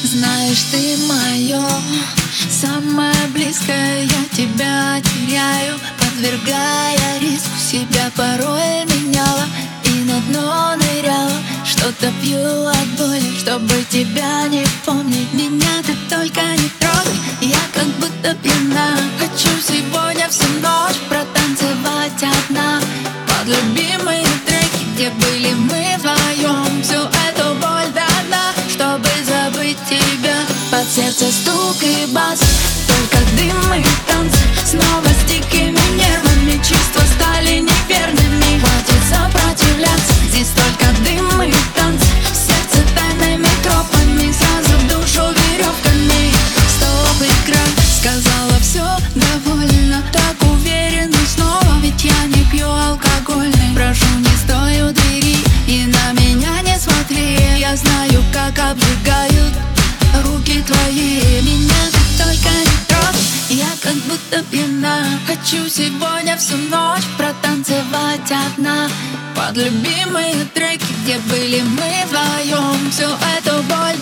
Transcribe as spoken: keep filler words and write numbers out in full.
Знаешь, ты мое самое близкое, я тебя теряю, подвергая риску себя. Порой меняла и на дно ныряла, что-то пью от боли, чтобы тебя не помнить. Меня ты только не трогай, я как будто пьяна. Хочу сегодня всю ночь протанцевать одна под любимые треки, где были мы вдвоем. Всю эту боль до дна, чтобы забыть тебя. Под сердце стук и бас, только дым и танцы. Снова с дикими нервами чувства стали неверными. Хватит сопротивляться, здесь только дым и танцы. В сердце тайными тропами, сразу в душу веревками. Стоп, игра, сказала все довольно. Так уверенно снова, ведь я не пью алкогольный. Прошу, не стой у двери и на меня не смотри. Я знаю, как обжигают руки твои. Меня ты только не трогай, я как будто пьяна. Хочу сегодня всю ночь протанцевать одна под любимые треки, где были мы вдвоем. Всю эту боль